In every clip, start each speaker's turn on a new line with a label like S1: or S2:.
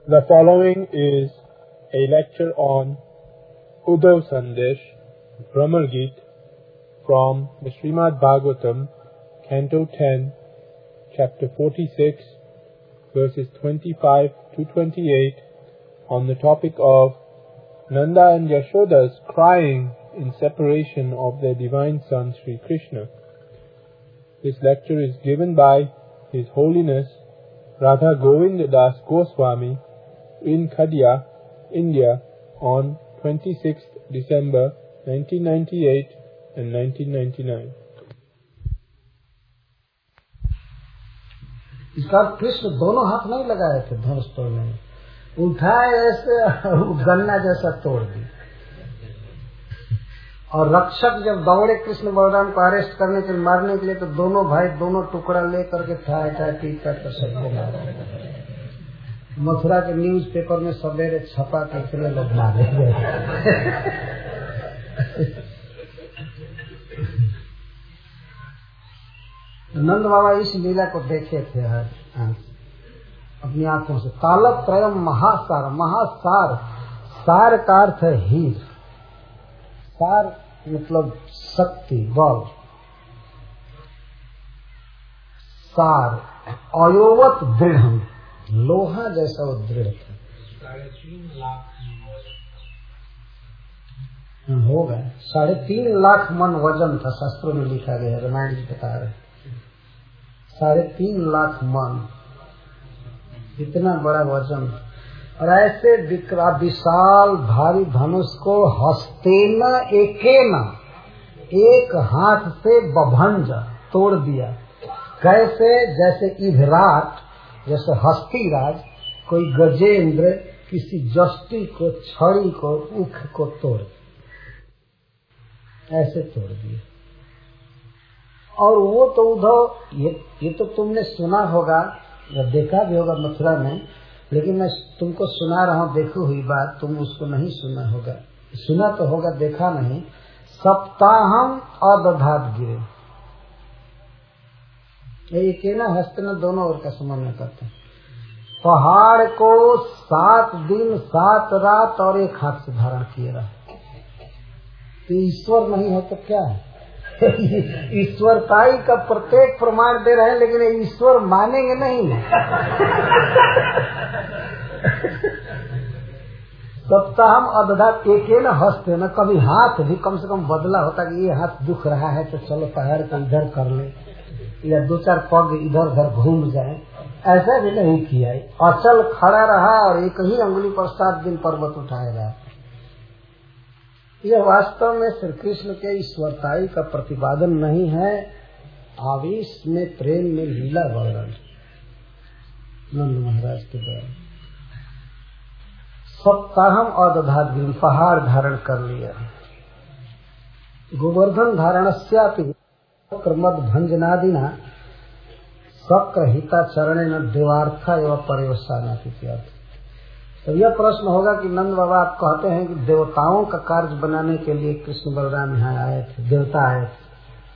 S1: The following is a lecture on Uddhav Sandesh, Brahma Gita from the Srimad Bhagavatam, Canto 10, Chapter 46, verses 25 to 28, on the topic of Nanda and Yashoda's crying in separation of their divine son Sri Krishna. This lecture is given by His Holiness Radha Govinda Das Goswami in Khadia, India on 26th December 1998 and 1999.
S2: इसका कृष्ण दोनों हाथ नहीं लगाए थे धनुष तोड़ने में, उठाए ऐसे गन्ना जैसा तोड़ दी। और रक्षक जब दौड़े कृष्ण बलराम को अरेस्ट करने के लिए, मारने के लिए, तो दोनों भाई दोनों टुकड़ा लेकर के ठाए पीट कर सबको मारे। मथुरा के न्यूज पेपर में सवेरे छपा के इतने लोग मारे गए। नंद बाबा इस लीला को देखे थे अपनी आंखों से। तालत्रयम महासार, महासार, सार का अर्थ है हीर, सार मतलब शक्ति, बल, सार अयोवत दृढ़, लोहा जैसा वो दृढ़ था।
S3: 3.5 लाख
S2: होगा 3.5 लाख मन वजन था, शास्त्रों में लिखा गया, रामायण जी बता रहे। 3.5 लाख मन, इतना बड़ा वजन। और ऐसे विशाल भारी धनुष को हस्तेन एकेन, एक हाथ से बभंज तोड़ दिया। कैसे? जैसे इधराट, जैसे हस्तीराज कोई गजेंद्र किसी जष्टी को, छड़ी को, उख को तोड़, ऐसे तोड़ दिया। और वो तो उद्धव, ये तो तुमने सुना होगा या देखा भी होगा मथुरा में, लेकिन मैं तुमको सुना रहा हूँ देखी हुई बात, तुम उसको नहीं सुना होगा। सुना तो होगा, देखा नहीं। सप्ताहम अदधात गिरे, एक ना हस्त न दोनों ओर का समन्वय करते हैं। पहाड़ को 7 दिन 7 रात और एक हाथ से धारण किए रहा। तो ईश्वर नहीं है तो क्या है? ईश्वरताई का प्रत्येक प्रमाण दे रहे हैं, लेकिन ईश्वर मानेंगे नहीं। सप्ताहम अदधात एक न हस्ते न, कभी हाथ भी कम से कम बदला होता कि ये हाथ दुख रहा है तो चलो पैर को इधर कर ले, या 2-4 पग इधर उधर घूम जाए, ऐसा भी नहीं किया। अचल खड़ा रहा और एक ही अंगुली पर 7 दिन पर्वत उठाए रहा। यह वास्तव में श्री कृष्ण के ईश्वरताई का प्रतिपादन नहीं है, आवेश में प्रेम में लीला वर्णन नंद महाराज के द्वारा। सप्ताहम अदधात गिरि, पहाड़ धारण कर लिया। गोवर्धन धारणस्यापि मद भंजनादिना शक्र हिता चरणे न देवार्था एवं परिवसाना। तो यह प्रश्न होगा कि नंद बाबा आप कहते हैं कि देवताओं का कार्य बनाने के लिए कृष्ण बलराम यहाँ आए थे, देवता आए थे।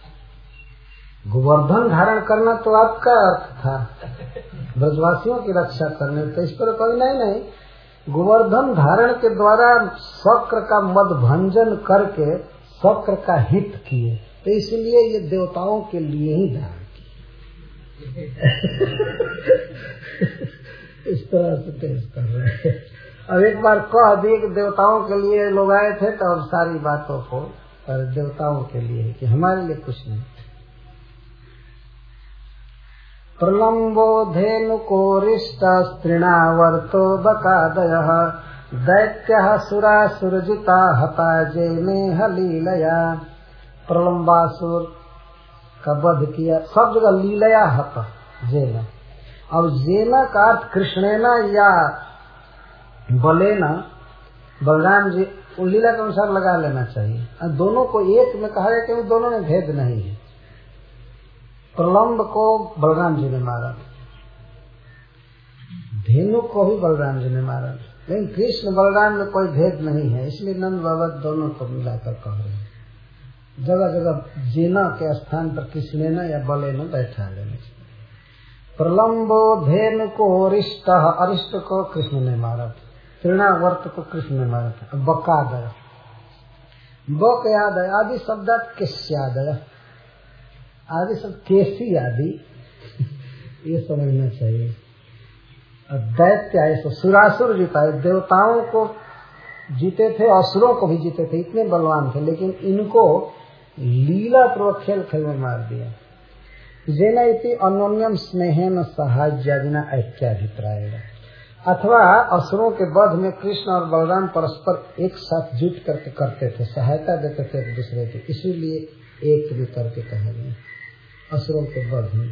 S2: गोवर्धन धारण करना तो आपका अर्थ था, ब्रजवासियों की रक्षा करने। तो इस पर कोई नहीं, गोवर्धन धारण के द्वारा शक्र का मद भंजन करके शक्र का हित किए, तो इसलिए ये देवताओं के लिए ही धारण किए। इस तरह से पेश कर रहे हैं। अब एक बार कह दिए कि देवताओं के लिए लोग आए थे, तो अब सारी बातों को पर देवताओं के लिए है, कि हमारे लिए कुछ नहीं। प्रलम्बो धेनुको रिष्ट स्त्रीणावर्तो बकादयः दैत्यः सुरासुरजिता हता जेने हलीलया। प्रलम्बासुर का वध किया, सब जगह लीलया हता जेना। अब जेना का अर्थ कृष्णेना या बलेना, बलराम जी लीला के अनुसार लगा लेना चाहिए। दोनों को एक में कहा गया क्योंकि दोनों में भेद नहीं है। प्रलम्ब को बलराम जी ने मारा, धेनु को भी बलराम जी ने मारा, लेकिन कृष्ण बलराम में कोई भेद नहीं है, इसलिए नंद बाबा दोनों को मिलाकर कह रहे हैं। जगह जगह जेना के स्थान पर कृष्णेना या बलेना बैठा लेना चाहिए। प्रलम्बो धेनु को अरिष्ट, अरिष्ट को कृष्ण ने मारा था, तृणावर्त को कृष्ण ने मारा था। बकादय, बकयादय आदि शब्द केस्यादय, आदि सब केसी आदि ये समझना चाहिए। दैत्य ऐसा सुरासुर जीता है, देवताओं को जीते थे, असुरों को भी जीते थे, इतने बलवान थे, लेकिन इनको लीला पूर्वक खेल खेल में मार दिया। जेन इति अन्योन्यम स्नेहेन सहाज्यादिना ऐक्याभिप्राय, अथवा असुरों के वध में कृष्ण और बलराम परस्पर एक साथ जुट करके करते थे, सहायता देते थे एक दूसरे की, इसीलिए एक भी करके कहा गया असुरों के वध में।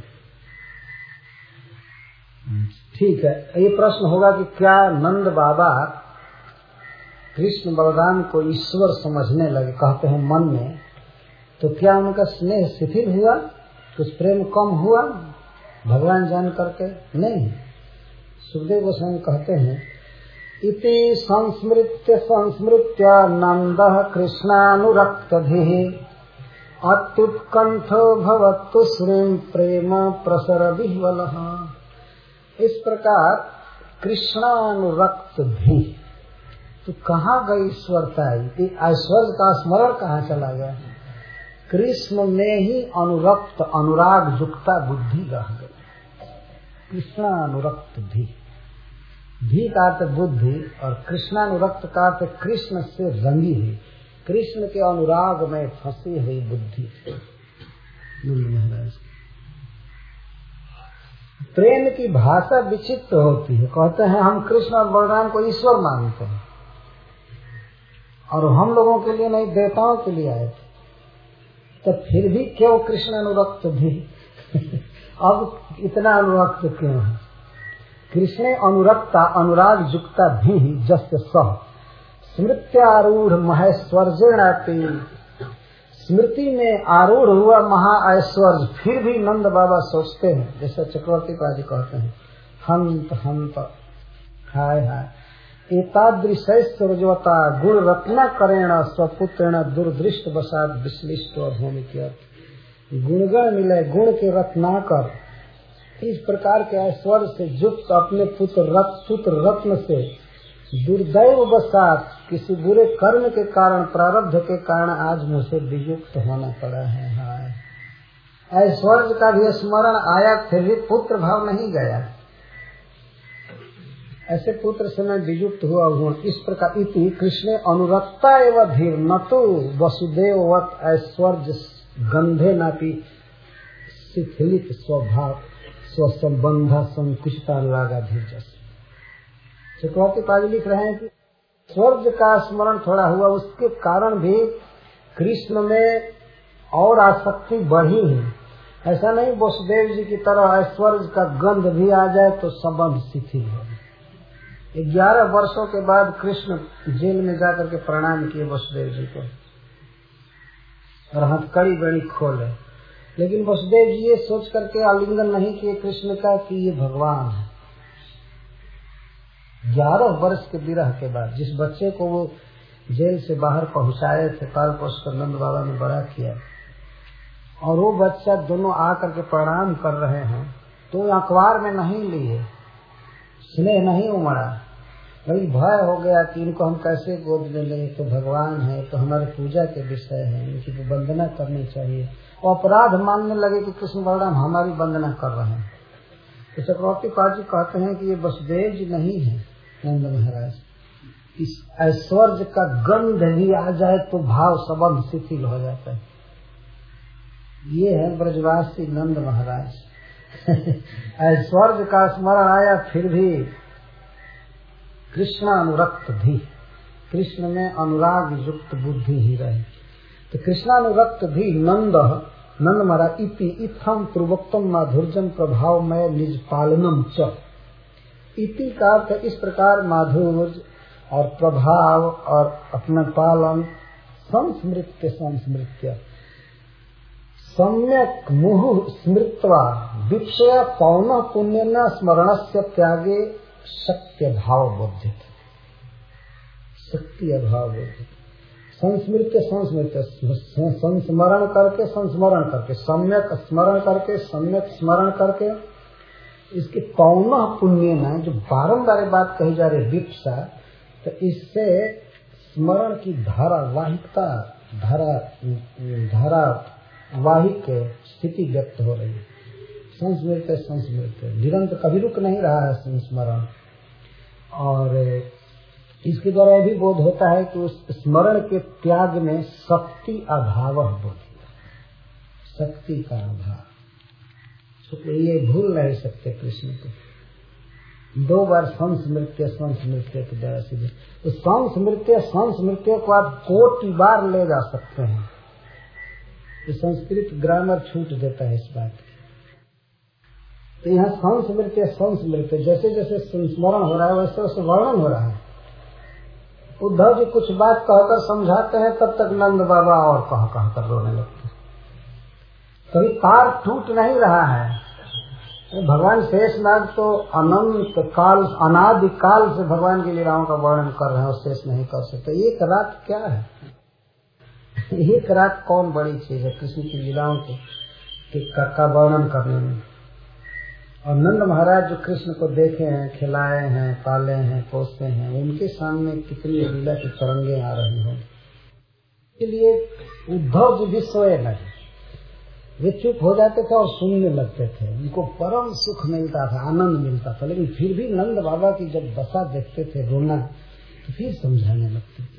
S2: ठीक है, ये प्रश्न होगा कि क्या नंद बाबा कृष्ण बलराम को ईश्वर समझने लगे, कहते हैं मन में, तो क्या उनका स्नेह शिथिल हुआ, कुछ प्रेम कम हुआ भगवान जान करके? नहीं। सुखदेव गोस्वामी कहते हैं इति संस्मृत्य संस्मृत्य नंदः कृष्णानुरक्तभिः अत्युत्कंठो भवतु श्रीं प्रेम प्रसर विह्वलः। इस प्रकार कृष्णानुरक्त भी, तो कहाँ गई ईश्वरता? ऐश्वर्य का स्मरण कहाँ चला गया? कृष्ण में ही अनुरक्त अनुराग युक्ता बुद्धि रह गई। कृष्णानुरक्त भी का अर्थ बुद्धि, और कृष्णानुरक्त का अर्थ कृष्ण से रंगी हुई, कृष्ण के अनुराग में फंसी हुई बुद्धि। महाराज प्रेम की भाषा विचित्र होती है, कहते हैं हम कृष्ण और बलराम को ईश्वर मानते हैं, और हम लोगों के लिए नहीं देवताओं के लिए आए थे, तो फिर भी क्यों कृष्ण अनुरक्त भी? अब इतना अनुरक्त क्यों है? कृष्ण अनुरक्ता अनुराग युक्ता भी जस्य सह स्मृत्यारूढ़ महेश्वर्जेणापि, स्मृति में आरूढ़ हुआ महाऐश्वर्य फिर भी नंद बाबा सोचते हैं, जैसा चक्रवर्ती पाजी कहते हैं, हंत हंत हाय हाय एतादृशैश्वर्यवता गुण रत्न करेण स्वपुत्रेण दुर्दृष्ट वसाद विश्लिष्ट और भूमि के गुणगण मिले, गुण के रत्नाकर, इस प्रकार के ऐश्वर्य से युक्त अपने पुत्र रत्न से दुर्दैव वसात किसी बुरे कर्म के कारण, प्रारब्ध के कारण आज मुझे वियुक्त होना पड़ा है। हाय, ऐश्वर्य का भी स्मरण आया, फिर भी पुत्र भाव नहीं गया, ऐसे पुत्र से मैं वियुक्त हुआ हूँ। इस प्रकार इति कृष्ण अनुरक्ता एवं धीर न तो वसुदेववत ऐश्वर्य गंधे नापि शिथिलित स्वभाव स्वसंबंध संकुचिता अनुरागा धीर। चक्रवर्ती पाजी लिख रहे हैं कि स्वर्ग का स्मरण थोड़ा हुआ, उसके कारण भी कृष्ण में और आसक्ति बढ़ी है। ऐसा नहीं वसुदेव जी की तरह ऐश्वर्य का गंध भी आ जाए तो संबंध शिथिल है। 11 वर्षों के बाद कृष्ण जेल में जाकर के प्रणाम किए वसुदेव जी को, और हथकड़ी बड़ी खोले, लेकिन वसुदेव जी ये सोच करके आलिंगन नहीं किए कृष्ण का कि ये भगवान है। 11 वर्ष के विरह के बाद जिस बच्चे को वो जेल से बाहर पहुंचाए थे, पाल पोष कर नंद बाबा ने बड़ा किया, और वो बच्चा दोनों आकर के प्रणाम कर रहे हैं, तो अखबार में नहीं लिए, स्नेह नहीं उमड़ा, वही भय हो गया कि इनको हम कैसे गोद ले लें, तो भगवान है, तो हमारे पूजा के विषय है, इनकी तो वंदना करनी चाहिए, और अपराध मानने लगे कि कृष्ण बलराम हमारी वंदना कर रहे हैं। तो चक्रवर्ती पाजी कहते हैं कि ये वसुदेव जी नहीं है नंद महाराज, इस ऐश्वर्य का गंध भी आ जाए तो भाव संबंध शिथिल हो जाता है। ये है ब्रजवासी नंद महाराज। ऐश्वर्य का स्मरण आया फिर भी कृष्णानुरक्त भी, कृष्ण में अनुराग युक्त बुद्धि ही रहे। तो कृष्णानुरक्त भी नंद महाराज इति इत्थम पूर्वोक्तम माधुर्यम प्रभावमय निज पालनम च। इति का अर्थ इस प्रकार माधुर्य और प्रभाव और अपना पालन संस्मृत्य सम्यक मुहुः स्मृत्वा विक्षय पौन पुण्य न स्मरणस्य त्यागे शक्ति अभाव बोधित, शक्ति अभाव बोधित। संस्मृत्य संस्मरण करके सम्यक स्मरण करके सम्यक स्मरण करके इसके पौना पुण्य न जो बारंबार बात कही जा रही विप्सा, तो इससे स्मरण की धारावाहिकता धारावाहिक स्थिति व्यक्त हो रही है। संस्मृत निरंतर कभी रुक नहीं रहा है संस्मरण। और इसके द्वारा भी बोध होता है कि उस स्मरण के त्याग में शक्ति अभाव बोध, शक्ति का अभाव। तो ये भूल नहीं सकते कृष्ण को। 2 बार संस्मृत्य के द्वारा सीधे तो संस्मृत्य को आप कोटि बार ले जा सकते हैं। तो संस्कृत ग्रामर छूट देता है इस बात की। तो यहाँ संस्मृत्य जैसे जैसे संस्मरण हो रहा है वैसे वैसे वर्णन हो रहा है। उद्धव जी कुछ बात कहकर समझाते हैं, तब तक नंद बाबा और कह कर रोने लगते हैं। कभी तार टूट नहीं रहा है। भगवान शेषनाग तो अनंत काल अनादि काल से भगवान की लीलाओं का वर्णन कर रहे हैं और शेष नहीं कर सकते। एक रात क्या है? एक रात कौन बड़ी चीज है कृष्ण की लीलाओं का वर्णन करने में। और नंद महाराज जो कृष्ण को देखे हैं, खिलाए हैं, पाले हैं, पोसते हैं, उनके सामने कितनी लीला की तरंगे आ रही हो। इसलिए उद्धव जी भी सोए नहीं, वे चुप हो जाते थे और सुनने लगते थे। उनको परम सुख मिलता था, आनंद मिलता था। लेकिन फिर भी नंद बाबा की जब दशा देखते थे रोना, तो फिर समझाने लगते थे।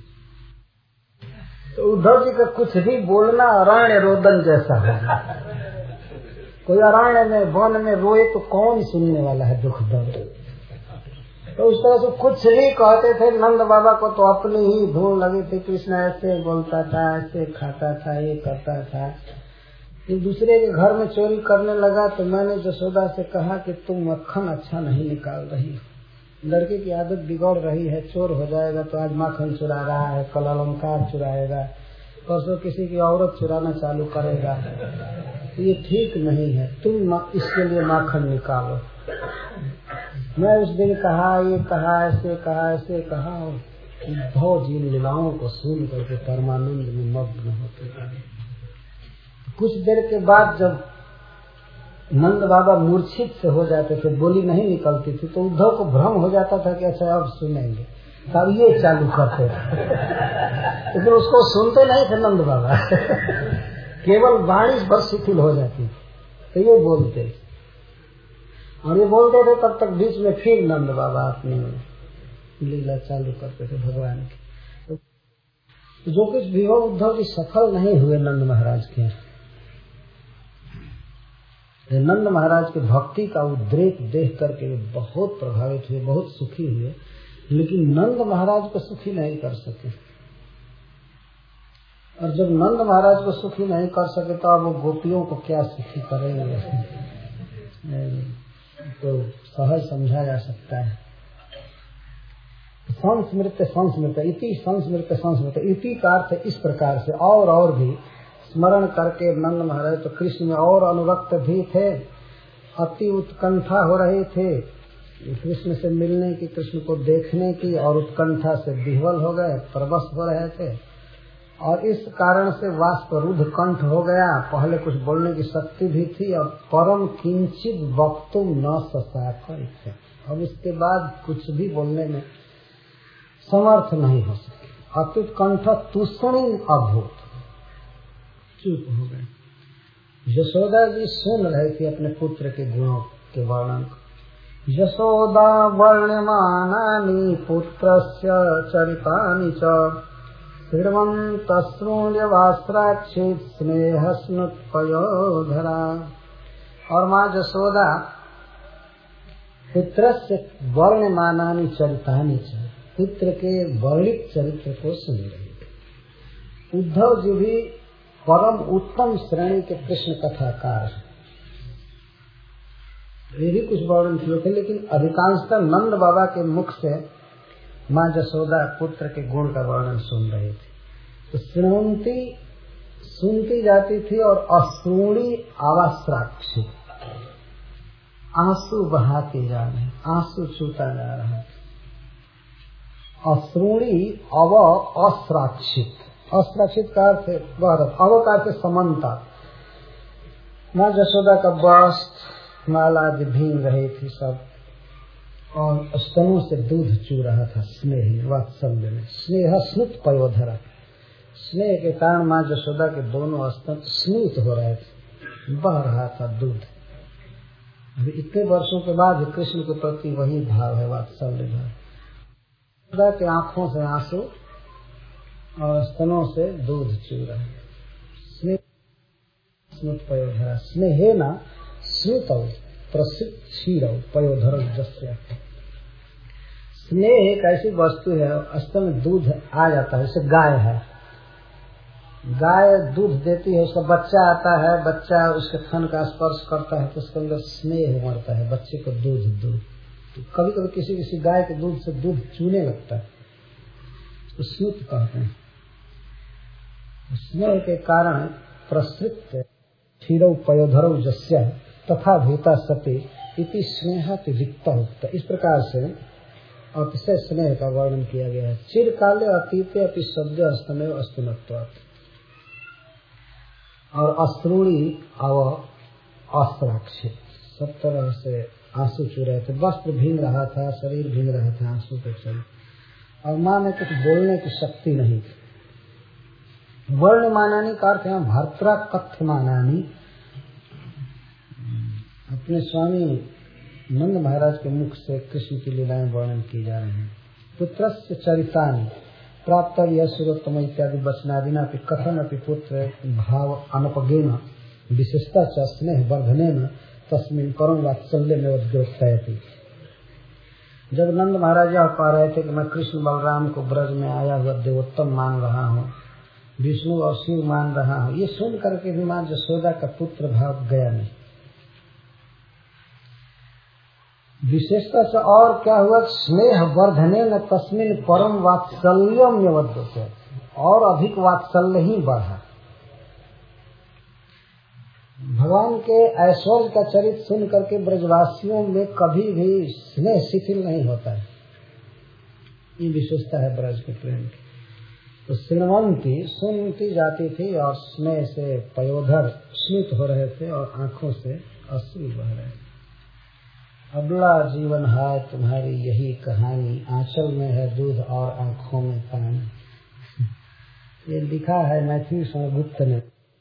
S2: तो उद्धव जी का कुछ भी बोलना अरण्य रोदन जैसा है। कोई अरण्य में वन में रोए तो कौन सुनने वाला है दुख दर्द। तो उस तरह से कुछ भी कहते थे। नंद बाबा को तो अपनी ही धूल लगी थी। कृष्ण ऐसे बोलता था, ऐसे खाता था, ये करता था। एक दूसरे के घर में चोरी करने लगा तो मैंने जसोदा से कहा कि तुम मक्खन अच्छा नहीं निकाल रही हो। लड़के की आदत बिगड़ रही है, चोर हो जाएगा तो आज माखन चुरा रहा है, कल अलंकार चुराएगा, परसों किसी की औरत चुराना चालू करेगा। ये ठीक नहीं है, तुम इसके लिए माखन निकालो। मैं उस दिन कहा, ये कहा, ऐसे कहा। उद्धव जी लीलाओं को सुन करके परमानंद में मग्न होते गए। कुछ देर के बाद जब नंद बाबा मूर्छित से हो जाते थे, बोली नहीं निकलती थी, तो उद्धव को भ्रम हो जाता था कि अच्छा अब सुनेंगे, तब ये चालू करते थे। लेकिन उसको सुनते नहीं थे नंद बाबा। केवल वाणी पर शिथिल हो जाती, तो ये बोलते और ये बोलते थे। तब तक बीच में फिर नंद बाबा अपनी लीला चालू करते थे भगवान की। तो जो कुछ भी हो, उद्धव जी सफल नहीं हुए नंद महाराज के। नंद महाराज के भक्ति का उद्रेक देख करके बहुत प्रभावित हुए, बहुत सुखी हुए। लेकिन नंद महाराज को सुखी नहीं कर सके। और जब नंद महाराज को सुखी नहीं कर सके तो अब वो गोपियों को क्या सुखी करेंगे। तो सहज समझा जा सकता है। संस्मृत इति का अर्थ इस प्रकार से और भी स्मरण करके नंद महाराज तो कृष्ण में और अनुरक्त भी थे, अति उत्कंठा हो रहे थे कृष्ण से मिलने की, कृष्ण को देखने की, और उत्कंठा से विह्वल हो गए, परवश हो रहे थे। और इस कारण से वाष्परुद्ध कंठ हो गया। पहले कुछ बोलने की शक्ति भी थी, अब परम किंचित वक्तुम न ससाकर, अब उसके बाद कुछ भी बोलने में समर्थ नहीं हो सके। अत्युत कंठ तुष्णिम अभूत, चुप हो गए। यशोदा जी सुन रहे थे अपने पुत्र के गुणों के वर्णन को। यशोदा वर्ण्यमानानि पुत्रस्य चरितानि च शृण्वन्तश्रूण्यवास्त्राक्षेत् स्नेहस्नुत्पयोधरा। और माँ यशोदा पुत्रस्य वर्ण्यमानानि चरितानि च, पुत्र के वर्णित चरित्र को सुन रही थी। उद्धव जी भी परम उत्तम श्रेणी के कृष्ण कथाकार हैं। ये भी कुछ वर्णन किए थे, लेकिन अधिकांशतः नंद बाबा के मुख से माँ यशोदा पुत्र के गुण का वर्णन सुन रही थी। तो सुनती जाती थी और अश्रूणी आवास्त्राक्षी, आंसू बहाती जा रहे, आंसू छूटा जा रहा है। अश्रूणी अव अस्त्राक्षित, अस्त्राक्षित का अर्थ अव का अर्थ समन्ता। माँ यशोदा का वस्त्र माला आदि भींग रही थी सब, और स्तनों से दूध चू रहा था स्नेह वात्सल्य में। स्नेह स्नुत पयोधरा, स्नेह के कारण माँ यशोदा के दोनों स्तन स्नुत हो रहे थे, बह रहा था दूध। अभी इतने वर्षों के बाद कृष्ण के प्रति वही भाव है, वात्सल्य भाव। यशोदा के आंखों से आंसू और स्तनों से दूध चू रहे। स्नेह स्नुत पयोधरा, स्नेहेन स्नुतौ प्रसिद्ध क्षीरौ पयोधरौ जस्य। स्नेह एक ऐसी वस्तु है, स्तन में दूध आ जाता है। जैसे गाय है, गाय दूध देती है, उसका बच्चा आता है, बच्चा उसके थन का स्पर्श करता है तो उसके अंदर स्नेह उमड़ता है, बच्चे को दूध दो। तो कभी कभी किसी किसी गाय के दूध से दूध चूने लगता है, तो स्नुत कहते हैं। स्नेह के कारण प्रसृत क्षीरौ पयोधरौ जस्य तथा भूता सती इति स्नेहाति रिक्त उक्त। इस प्रकार से अतिशय स्नेह का वर्णन किया गया है। चिरकाले अतीते अपि सद्य स्तमेव अस्तुनत्वात्, और अश्रूणी अव अस्त्राक्षित, सब तरह से आंसू चू रहे थे, वस्त्र भींग रहा था, शरीर भींग रहा था आंसू के चलते, और माँ में कुछ बोलने की शक्ति नहीं थी। वर्ण मानानी का अर्थ है भर्त्रा कथ्य मानानी। अपने स्वामी नंद महाराज के मुख से कृष्ण की लीलाएं वर्णन की जा रही हैं। पुत्रस्य चरितानि प्राप्त यशोत्तम इत्यादि वचनादिना अपि कथन अपि पुत्र भाव अनपगेन विशेषता च स्नेह वर्धनेन तस्मिन् परम वात्सल्य में उद्योक्तयति। जब नंद महाराज यह पा रहे थे कि मैं कृष्ण बलराम को ब्रज में आया हुआ देवोत्तम मान रहा हूँ, विष्णु और शिव मान रहा हूँ, ये सुन करके भी मां यशोदा का पुत्र भाव गया नहीं। विशेषता से और क्या हुआ, स्नेह वर्धने न तस्मिन परम वात्सल्यम निवद्यते, और अधिक वात्सल्य ही बढ़ा। भगवान के ऐश्वर्य का चरित्र सुन करके ब्रजवासियों में कभी भी स्नेह शिथिल नहीं होता है। ये विशेषता है ब्रज के प्रेम की। तो श्रीमंती सुनती जाती थी और स्नेह से पयोधर स्मित हो रहे थे और आंखों से अश्रु बह रहे थे। अबला जीवन है तुम्हारी यही कहानी, आंचल में है दूध और आंखों में पानी। ये लिखा है मैथिली गुप्त ने।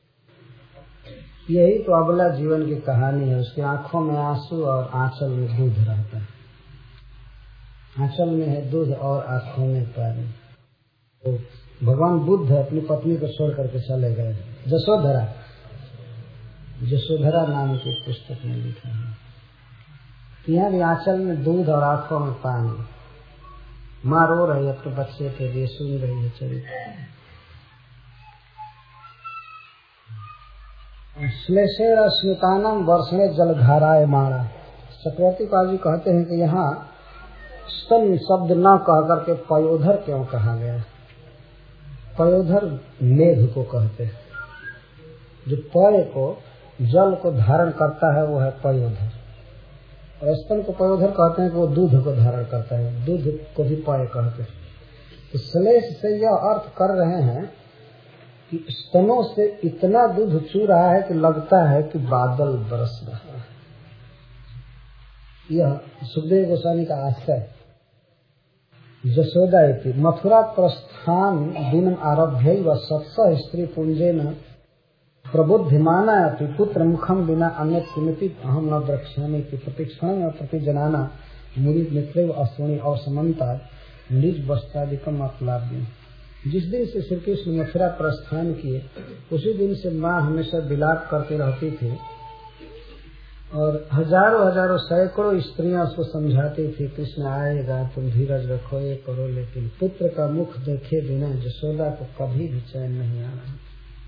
S2: यही तो अबला जीवन की कहानी है, उसकी आंखों में आंसू और आंचल में दूध रहता है। आंचल में है दूध और आंखों में पानी। तो भगवान बुद्ध अपनी पत्नी को छोड़ करके चले गए। जसोधरा, जसोधरा नाम की पुस्तक में लिखा है। यहाँ भी आंचल में दूध और आंखों में पानी। माँ रो रही है अपने बच्चे के लिए, सुन रही है चरित्र। श्लेषेण स्मितानम वर्षणे जलधाराय माणा। चक्रवर्ती पाल जी कहते हैं कि यहाँ स्तन शब्द न कह करके पयोधर क्यों कहा गया। पयोधर मेघ को कहते हैं, जो पय को जल को धारण करता है वो है पयोधर। और स्तन को पयोधर कहते हैं कि वो दूध को धारण करता है, दूध को भी पय कहते हैं। तो श्लेष से यह अर्थ कर रहे हैं कि स्तनों से इतना दूध चू रहा है कि लगता है कि बादल बरस रहा है। यह सुखदेव गोस्वामी का आशय। जसोदा इति मथुरा प्रस्थान दिनम आरभ्य व सत्स स्त्री पुंजेन प्रबुद्धिमाना अपि पुत्र मुखम बिना अन्य किमपि अहम न द्रक्ष्यामि की प्रतिक्षण में प्रतिजनाना मुनि मित्र अश्वनी और समन्ता निज वस्त्रादिकम अपलाभ्य। जिस दिन से श्री कृष्ण मथुरा प्रस्थान किए उसी दिन से माँ हमेशा विलाप करती रहती थी और हजारों हजारों सैकड़ों स्त्रियां उसको समझाती थी, कृष्ण आएगा, तुम धीरज रखो, ये करो, लेकिन पुत्र का मुख देखे बिना यशोदा को कभी भी चैन नहीं आ रहा।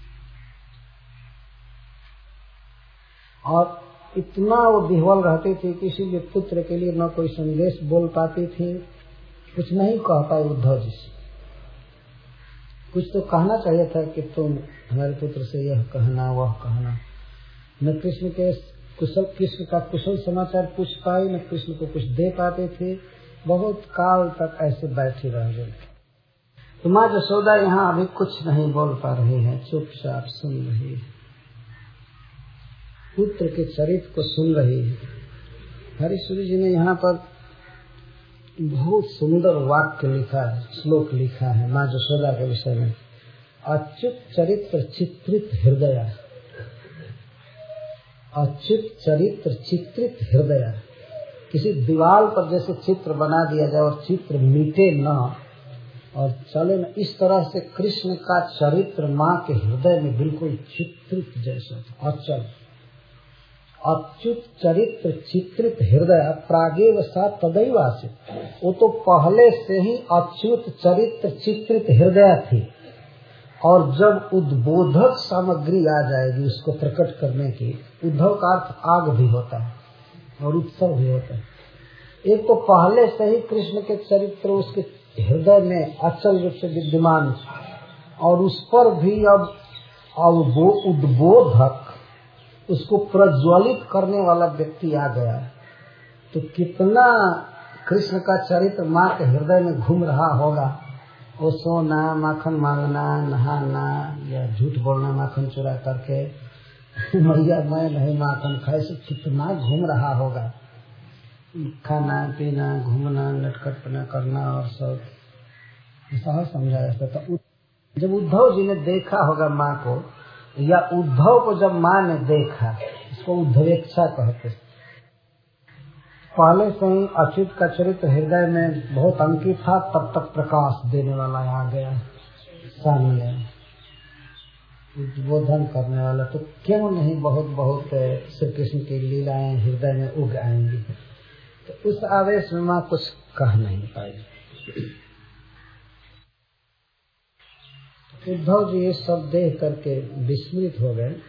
S2: और इतना वो विह्वल रहती थी, किसी भी पुत्र के लिए न कोई संदेश बोल पाती थी, कुछ नहीं कह पाई उद्धव जी से। कुछ तो कहना चाहिए था कि तुम हमारे पुत्र से यह कहना वह कहना। न कृष्ण का कुशल समाचार पूछ पाई, न कृष्ण को कुछ दे पाते थे। बहुत काल तक ऐसे बैठी रह गई। तो माँ यशोदा यहाँ अभी कुछ नहीं बोल पा रही है, चुपचाप सुन रही है, पुत्र के चरित्र को सुन रही है। हरीश्वरी जी ने यहाँ पर बहुत सुंदर वाक्य लिखा है, श्लोक लिखा है माँ यशोदा के विषय में। अच्युत चरित्र चित्रित हृदय, अच्युत चरित्र चित्रित हृदय। किसी दीवार पर जैसे चित्र बना दिया जाए और चित्र मिटे न और चले न, इस तरह से कृष्ण का चरित्र माँ के हृदय में बिल्कुल चित्रित जैसा था। अचल अच्युत चरित्र चित्रित हृदय प्रागेव सा तदैव आसीत्। वो तो पहले से ही अच्युत चरित्र चित्रित हृदय थी, और जब उद्बोधक सामग्री आ जाएगी उसको प्रकट करने की, उद्धव का अर्थ आग भी होता है और उत्सव भी होता है। एक तो पहले से ही कृष्ण के चरित्र उसके हृदय में अचल रूप से विद्यमान, और उस पर भी अब वो उद्बोधक उसको प्रज्वलित करने वाला व्यक्ति आ गया। तो कितना कृष्ण का चरित्र माँ के हृदय में घूम रहा होगा। वो सोना, माखन मांगना, नहाना या झूठ बोलना माखन चुरा करके, मैया मैं नहीं माखन खाए, से कितना घूम रहा होगा। खाना पीना, घूमना, नटखटपना करना और सब ऐसा समझा जाता था। जब उद्धव जी ने देखा होगा माँ को, या उद्धव को जब माँ ने देखा, इसको उद्धवेक्षा कहते। पहले से ही अच्युत का चरित्र हृदय में बहुत अंकित था, तब तक प्रकाश देने वाला आ गया सामने, उद्बोधन करने वाला। तो क्यों नहीं बहुत बहुत श्री कृष्ण की लीलाएं हृदय में उग आएंगी। तो उस आवेश में माँ कुछ कह नहीं पाई। उद्धव जी ये सब देख करके विस्मित हो गए।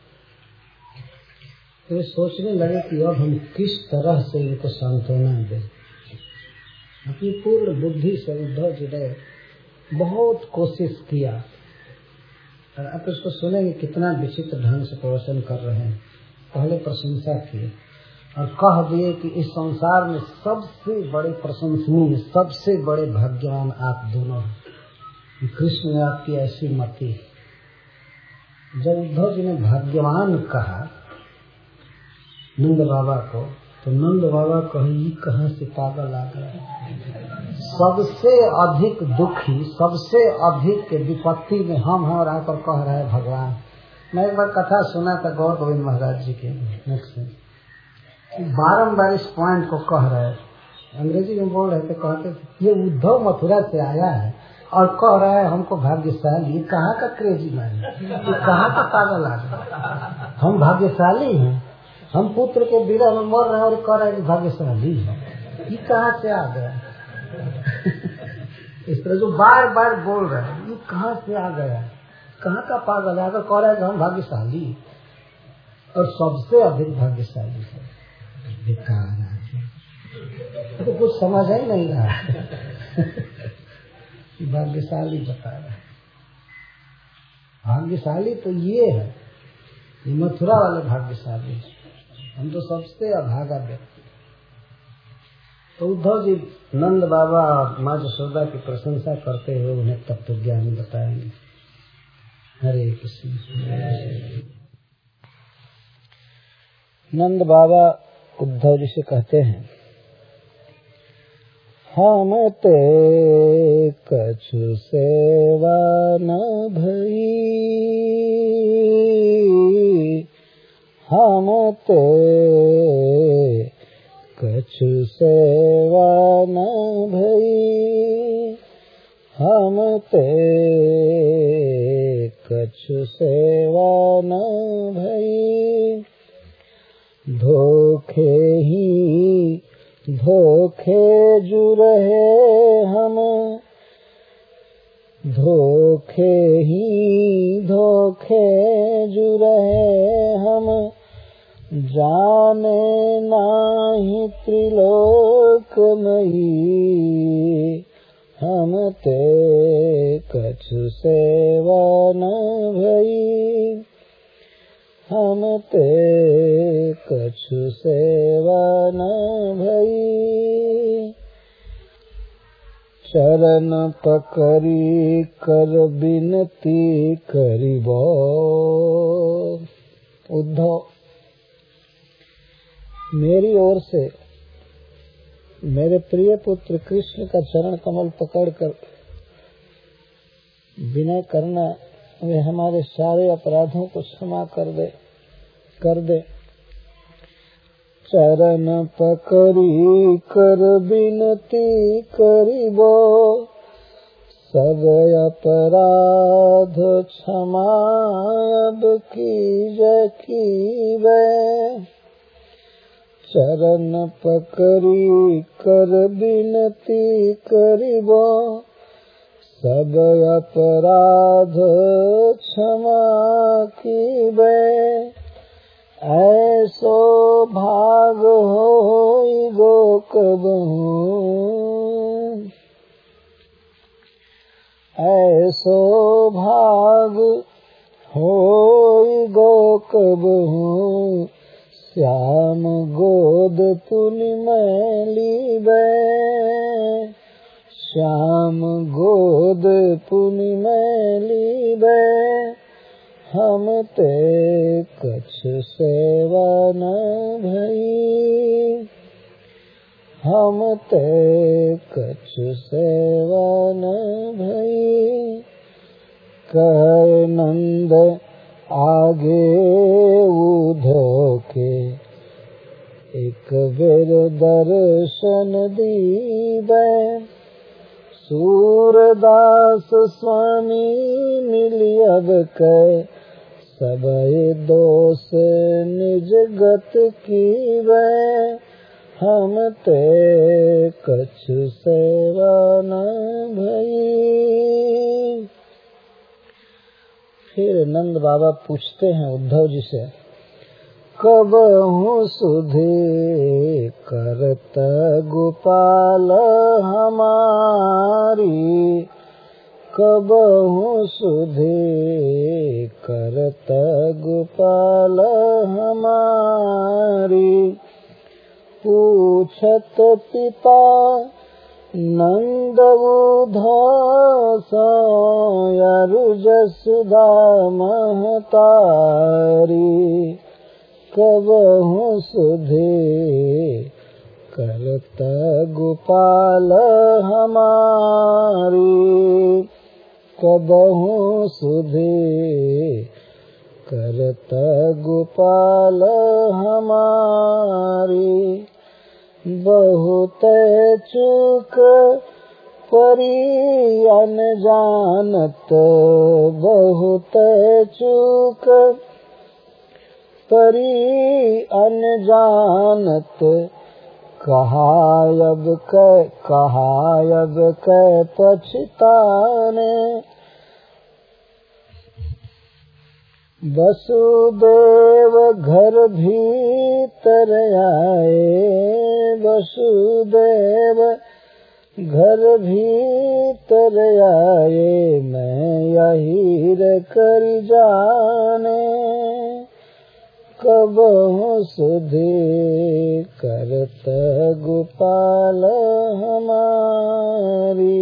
S2: तो सोचने लगे कि अब हम किस तरह से इनको सांत्वना दें। अपनी पूर्ण बुद्धि से उद्धव जी ने बहुत कोशिश किया, और आप इसको सुनेंगे कितना विचित्र ढंग से प्रवचन कर रहे हैं। पहले प्रशंसा की और कह दिए कि इस संसार में सबसे बड़े प्रशंसनीय, सबसे बड़े भाग्यवान आप दोनों हैं। कृष्ण ने आपकी ऐसी मति। जब उद्धव जी ने भाग्यवान कहा नंद बाबा को, तो नंद बाबा कहे कहाँ से पागल आ गया। सबसे अधिक दुखी, सबसे अधिक विपत्ति में हम हैं, और आकर कह रहे हैं भगवान। मैं एक बार कथा सुना था गौर गोविंद महाराज जी के मुख से, बारम्बार इस पॉइंट को कह रहे, अंग्रेजी में बोल रहे थे, कहते थे ये उद्धव मथुरा से आया है और कह रहा है हमको भाग्यशाली। ये कहाँ का क्रेजी मैन, ये कहाँ का पागल आदमी। हम भाग्यशाली हैं, हम पुत्र के विरह में मर रहे हैं और कह रहे हैं भाग्यशाली है। ये कहाँ से आ गया। इस तरह जो बार बार बोल रहे हैं, ये कहाँ से आ गया, कहाँ का पागल आकर कह रहा है कि हम भाग्यशाली और सबसे अधिक भाग्यशाली है। बेकार है, तो कुछ समझ ही नहीं रहा। भाग्यशाली बता रहा है। भाग्यशाली तो ये है, ये मथुरा वाले भाग्यशाली, हम तो सबसे अभागा व्यक्ति। तो उद्धव जी नंद बाबा और माँ यशोदा की प्रशंसा करते हुए उन्हें तत्व ज्ञान बताएंगे। हरे कृष्ण। नंद बाबा उद्धव जी से कहते हैं, हम ते कछु सेवा न भई, हम ते कछु सेवा न भई, हम ते कछु सेवा न भई। धोखे ही धोखे जु रहे हम, धोखे ही धोखे जु रहे हम, जाने नाही त्रिलोकमयी, हम ते कछु सेवा न भई, हम ते कछु सेवा न भई। चरण पकड़ी कर बिनती करिबो। उद्धव मेरी ओर से मेरे प्रिय पुत्र कृष्ण का चरण कमल पकड़कर विनय करना, वे हमारे सारे अपराधों को क्षमा कर दे। चरण पकड़ी कर विनती करिबो, सब अपराध क्षमा अब कीजै। चरण पकड़ी कर विनती करिबो, सब अपराध क्षमा कीबै। ऐसो भाग होई गो कबहू, ऐसो भाग होई गो कबहू, श्याम गोद पुनि मैं लीबै। श्याम गोद पुनि मैं लीबै, हम ते कछु सेवा न भई। हम ते कछु सेवा न भई। कह नंद आगे उधो के, एक बेर दर्शन दीबै। सूरदास स्वामी मिलियब कै, सबय दोष निज गत कीबै। हम ते कछु सेवा न भई। फिर नंद बाबा पूछते हैं उद्धव जी से, कबहू सुधि करत गोपाल हमारी। कबहू सुधि करत गोपाल हमारी। पूछत पिता नंद उधव अरु जसोदा महतारी। कबहू सुधि करत गोपाल हमारी। कबहू सुधि करत गोपाल हमारी। बहुत चूक परी अनजानत, बहुत चूक परी अनजानत। कहायब कै पछताने। वसुदेव घर भीतर आए। वसुदेव घर भीतर आए, मैं यही कर जाने। कबहू सुधि करत गोपाल हमारी।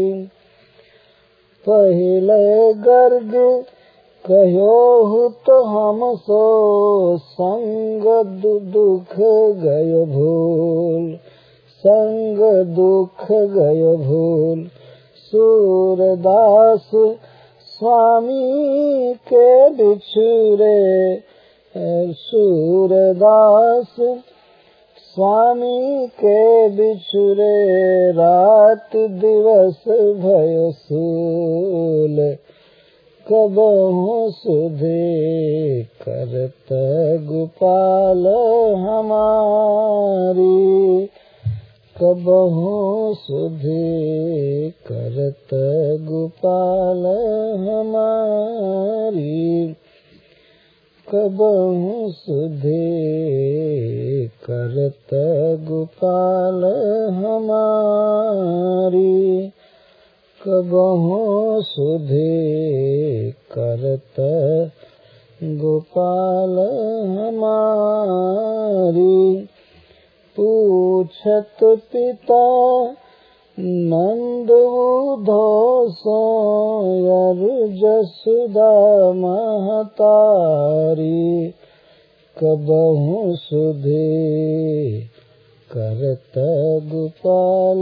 S2: पहले गर्ग कहो तो हम सो, संग दुख गयो भूल। संग दुख गयो भूल। सूरदास स्वामी के बिछुरे। सूरदास स्वामी के बिछुरे, रात दिवस भयो सूल। कबहू सुधि करत गोपाल हमारी। कबहू सुधि करत गोपाल हमारी। कबहू सुधि करत गोपाल हमारी। कबहू सुधि करत गोपाल हमारी। पूछत पिता नंद उधो अरु जसोदा महतारी। कबहु सुधे करत गोपाल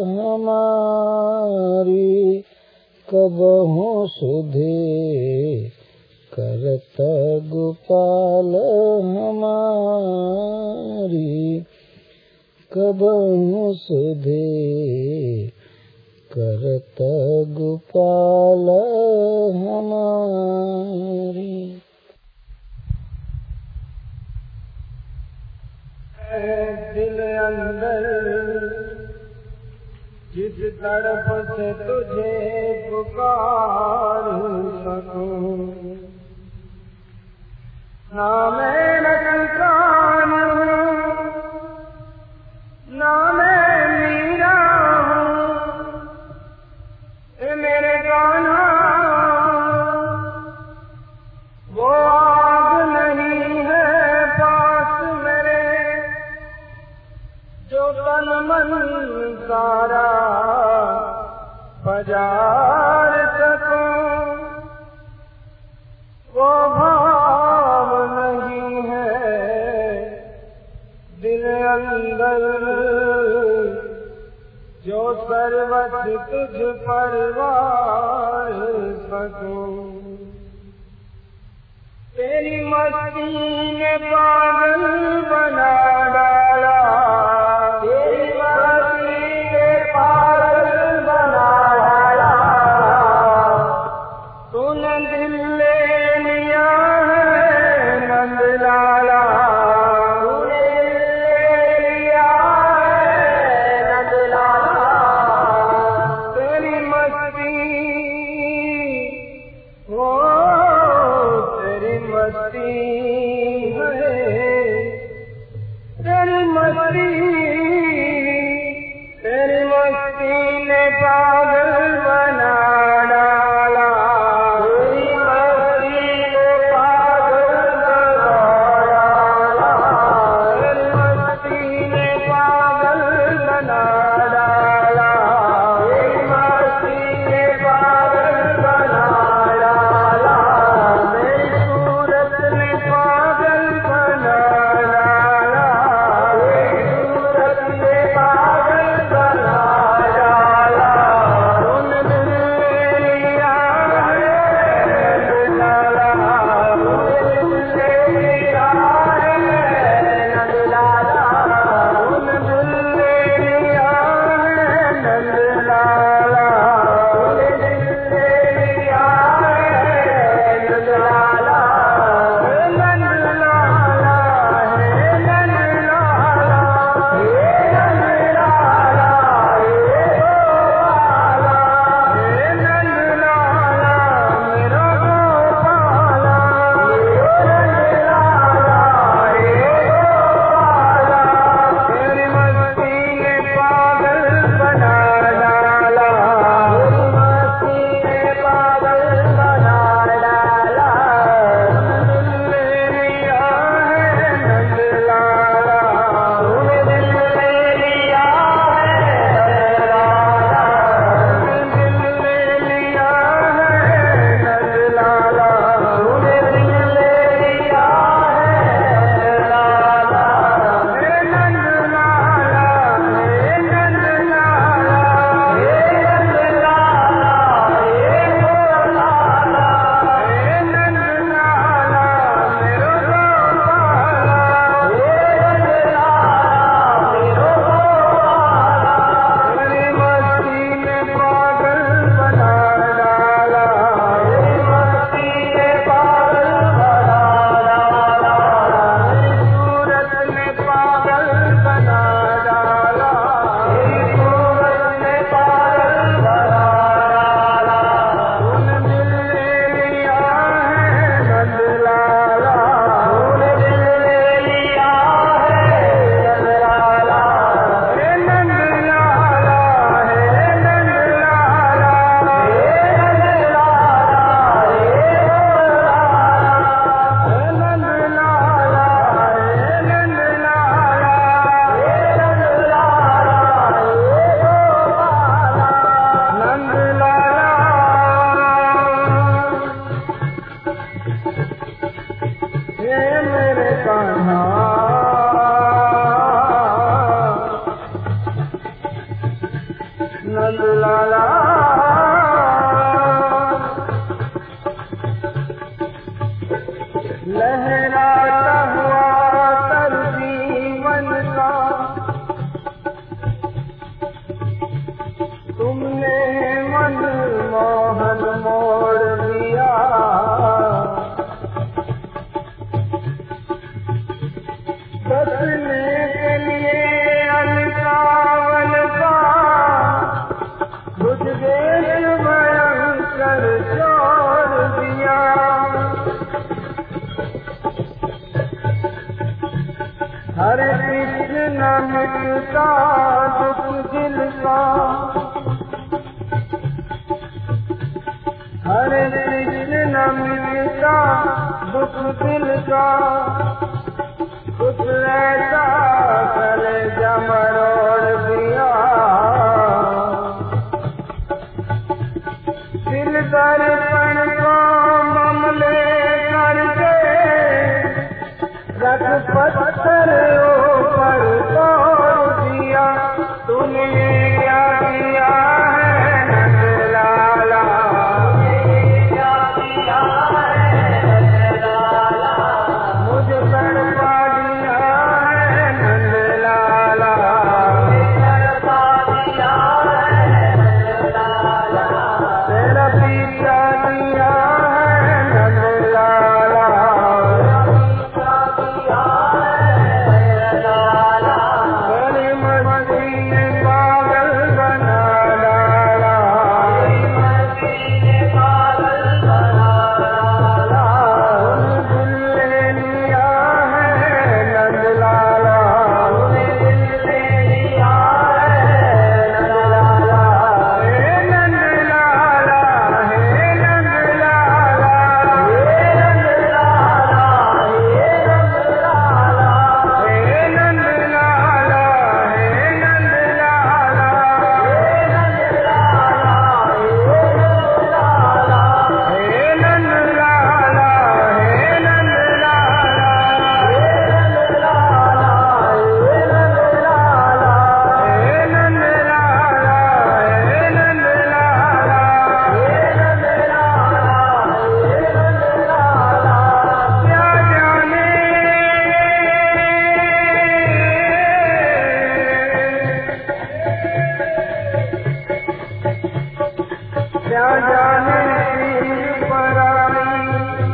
S2: हमारी, कबहु सुधे करत गोपाल हमारी, कबहु सुधे करत गोपाल हमारी।
S1: दिल अंदर जिस तरफ से तुझे पुकार सकूं, ना मैं नचकान हूँ ना मैं मीरा हूँ, मेरे गाना वो आग नहीं है पास मेरे, जो तन मन सारा बजार सकूं, वो भाव नहीं है दिल अंदर, जो सर्वत तुझ पर वार सकूं। तेरी मस्ती ने पागल बना डाला, तेरी मस्ती ने पागल बना डाला, तूने दिल ले लिया है नंद लाला, तूने दिल ले लिया है नंद लाला। तेरी मस्ती हो तेरी मस्ती है, तेरी
S2: लहराता हुआ तर जीवन का तुमने मन मोहन मोड़ दिया। बसने के लिए अलकावल का बुझ गए भयंकर छोड़ दिया। हरे कृष्ण न मिटता दुख दिल का, हरे कृष्ण न मिटता दुख दिल का। कुछ ऐसा कलेजा मरोड़ दिया। दिल दर्पण को मामले करके रख पत्थर ऊपर तोड़ दिया। तूने क्या किया है नंदलाला, क्या किया है नंदलाला, मुझे तड़पा दिया है नंदलाला, तड़पा दिया है नंदलाला, तेरा पीछा दिया है नंदलाला, पीछा दिया है नंदलाला, बड़ी मस्ती में पागल बना डाला, बड़ी मस्ती में पागल बना डाला। दिल ले लिया है नंदलाला, दिल ले लिया है नंदलाला, हे नंदलाला, हे नंदलाला, हे नंदलाला, हे नंदलाला, हे नंदलाला, हे नंदलाला, हे नंदलाला, हे नंदलाला, हे नंदलाला, हे क्या जाने पीर पराई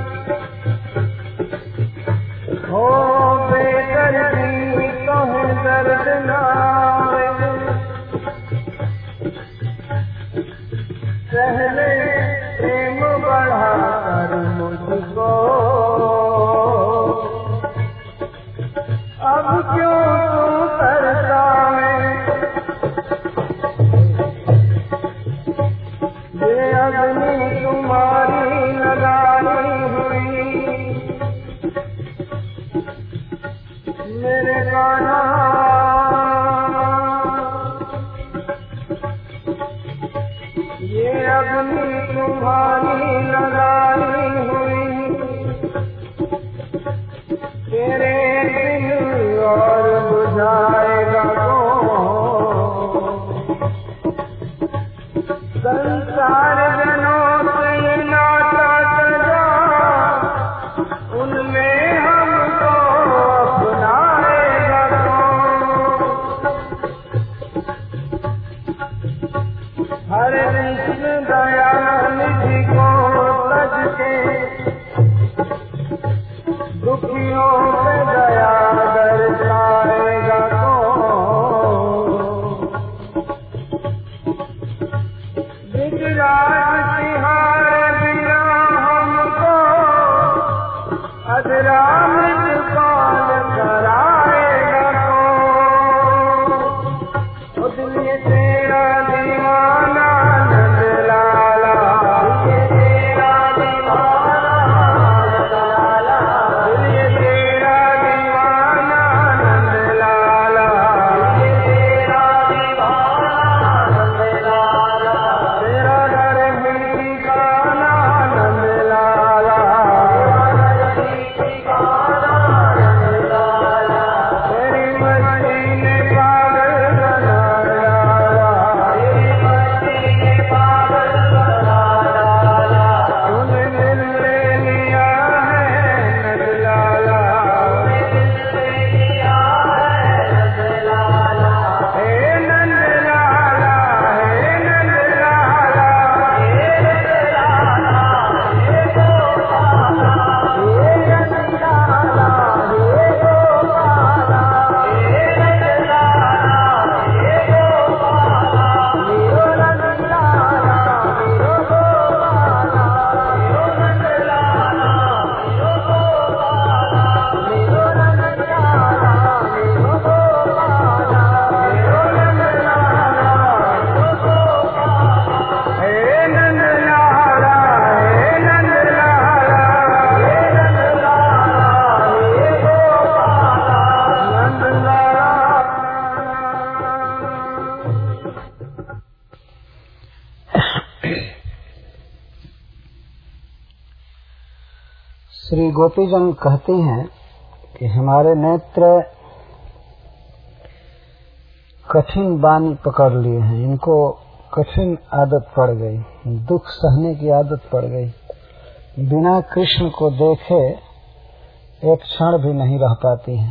S2: हो बेदर्दी तो दर्द ना आवे। पहले प्रेम बढ़ा कर मुझको, अब क्यों तू तरसावे। ये अग्नि तुम्हारी लगाई हुई मेरे कान्हा, ये अग्नि तुम्हारी लगाई हुई तेरे दिल और बुझाएगा कौन। संसार जनों से ये नाता सजा, उनमें हमको अपनाएगा कौन। हरे कृष्ण दयानिधि को सज के दुखियों पे दया दर्शाएगा कौन। विजराज तिहार बिना हमको अधरामृत पान कराएगा कौन। ओ दिल ये तेरा दीवाना नंदलाला, ये तेरा दीवाना नंदलाला, दिल ये तेरा दीवाना नंदलाला, ये तेरा दीवाना नंदलाला, तेरा डर श्री गोपीजन कहते हैं कि हमारे नेत्र कठिन बानी पकड़ लिए हैं, इनको कठिन आदत पड़ गई, दुख सहने की आदत पड़ गई। बिना कृष्ण को देखे एक क्षण भी नहीं रह पाती हैं।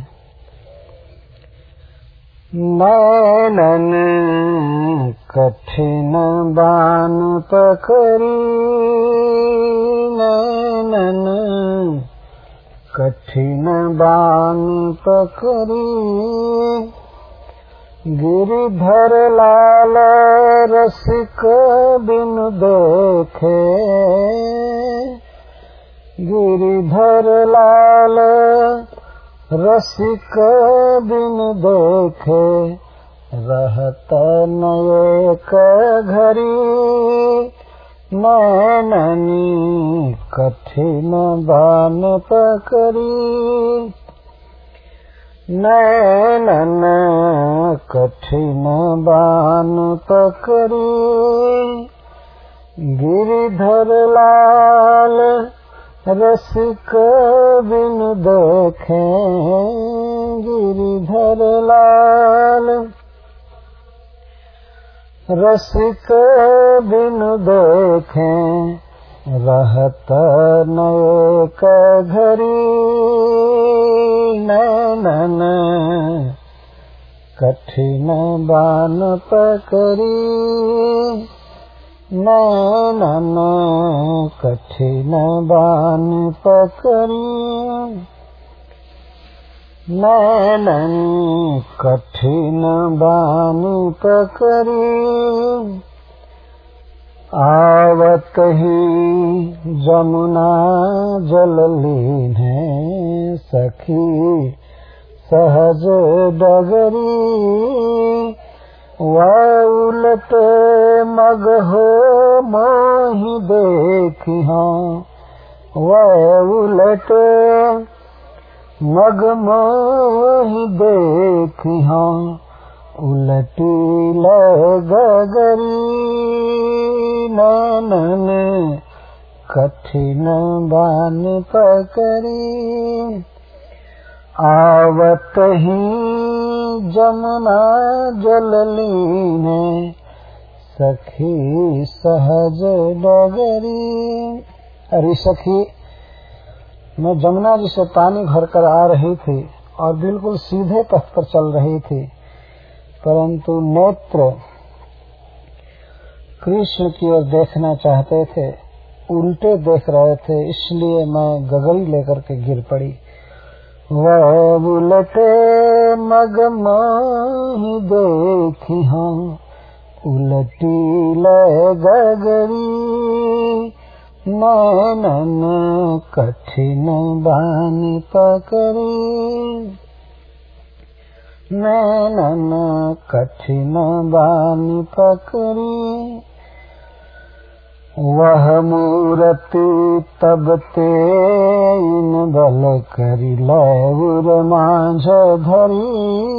S2: नैनन कठिन बान पकड़ी, नैनन कठिन बान पकड़ी, गिरिधर लाल रसिक बिनु देखे, गिरिधर लाल रसिक बिनु देखे, रहत न एक घड़ी, नैननी कठिन बान पकड़ी, नैनन कठिन बान पकड़ी, गिरिधर लाल रसिक बिनु देखे, गिरिधर लाल रसिक बिनु देखे, रहत न एक घड़ी, नैनन कठिन बान पकड़ी, नैनन कठिन बान पकड़ी, नैनन कठिन बान पकड़ी, आवत ही जमुना जल लीन्हे, सखी सहज डगरी, वह उलट मग हो मोहि देखी हाँ, वह उलट मग मोहि देखी हाँ, उलटी लगरी, नैनन कठिन बान पकड़ी, आवत ही जमुना जल लीने, सखी सहज डगरी। अरे सखी, मैं जमुना जी से पानी भरकर आ रही थी और बिल्कुल सीधे पथ पर चल रही थी, परंतु नेत्र कृष्ण की ओर देखना चाहते थे, उल्टे देख रहे थे, इसलिए मैं गगरी लेकर के गिर पड़ी। वह उलटे मग मोहि देखी हाँ, उलटी ले गगरी, नैनन कठिन बान पकड़ी, नैनन कठिन बान पकड़ी, वह मूरति तब ते इन बल करी, लौर मांझ धरी,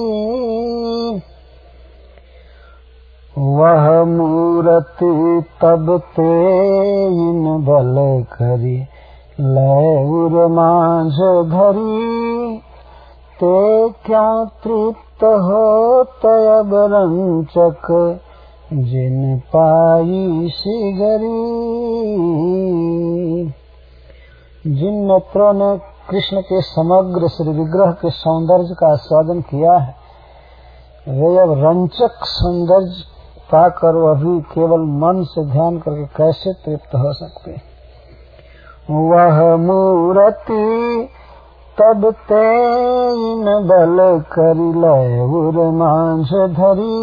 S2: वह मूरति तब ते इन बल करी, लौर मांझ धरी, ते क्यों तृप्त हो तब रंचक, जिन पाई सिगरी। जिन नेत्रों ने कृष्ण के समग्र श्री विग्रह के सौंदर्य का आस्वादन किया है, वे अब रंचक सौंदर्य पाकर वह भी केवल मन से ध्यान करके कैसे तृप्त हो सकते। वह मूर्ति तब ते इन बल करी, लौर मांझ धरी,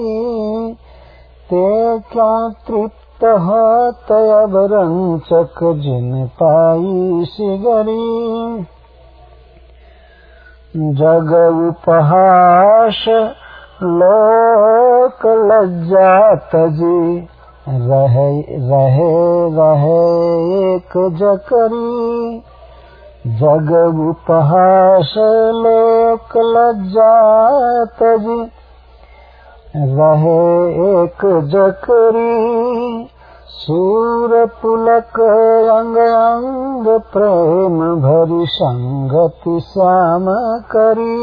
S2: ते क्यों तृप्त हो तब रंचक, जिन पाई सिगरी। जग उपहास लोक लज्जा तजी, रहे रहे रहे एक जकरी। जग उपहास लोक लज्जा तजी, रहे एक जकरी। सूर पुलक अंग अंग प्रेम भरी संगति श्याम करी